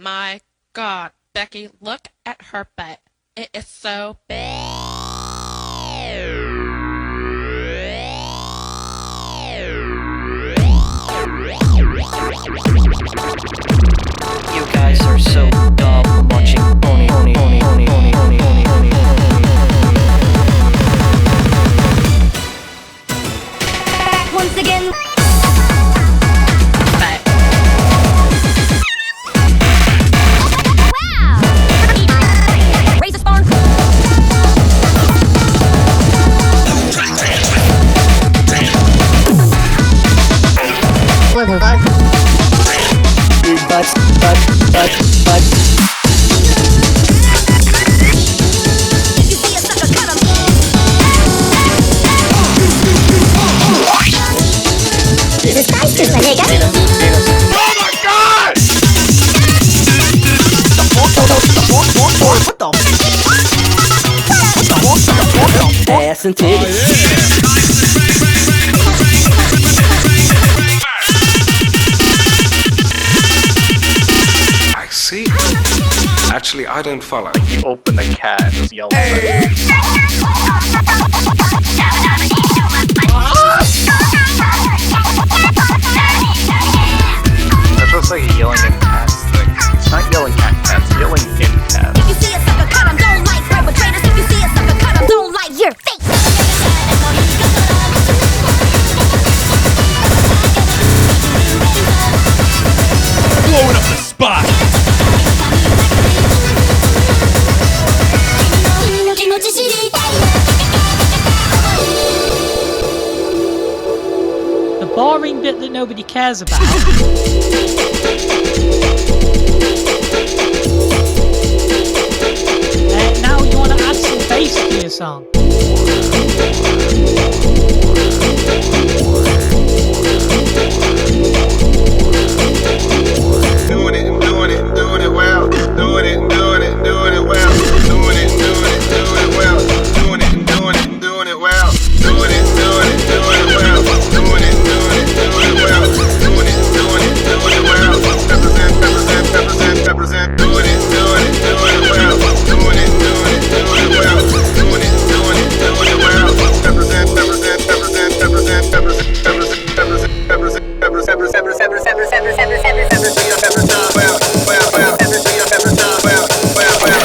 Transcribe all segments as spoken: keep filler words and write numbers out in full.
my God, Becky, look at her butt. It is so big. You guys are so dumb. I'm watching Pony, Pony, Pony, Pony, Pony, Pony, Pony, Pony, Pony. Once again. Big butts, butt, butt, butt. If you see a sucker, cut him. Jesus Christ, is my nigga. Oh my God! What the? What the? Ass and titties. I see. Actually, I don't follow. You open the cat and just yell at it. That's just like yelling in cats things. It's not yelling at cats, it's yelling in cats. If you see a sucker, cut him. Don't like perpetrators. If you see a sucker, cut him. Don't like your face. Blowing up the spot. The boring bit that nobody cares about. uh, now you want to add some bass to your song. Doing it and doing it and doing it well. Doing it and doing it and doing it well. Doing it and doing it and doing it well. Doing it and doing it and doing it well. Doing it and doing it and doing it well. Doing it and doing it and doing it well. Doing it and doing it and doing it well. Represent, represent, represent, represent. Doing it and doing it and doing it well. Doing it and doing it and doing it well. Doing it and doing it and doing it well. Represent, represent, represent, represent, represent, represent, represent, represent, represent, represent, represent, represent, represent, well, well, well, everything I've ever done, well, well, well.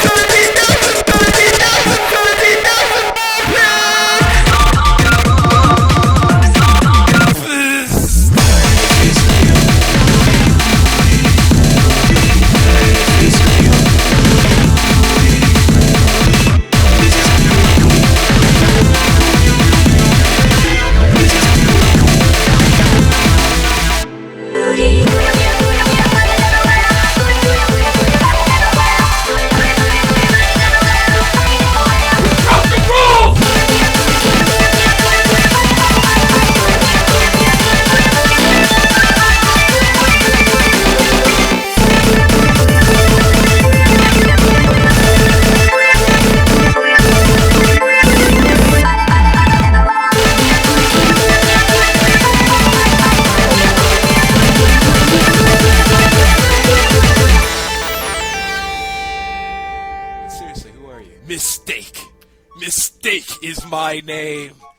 Seriously, who are you? Mistake. Mistake is my name.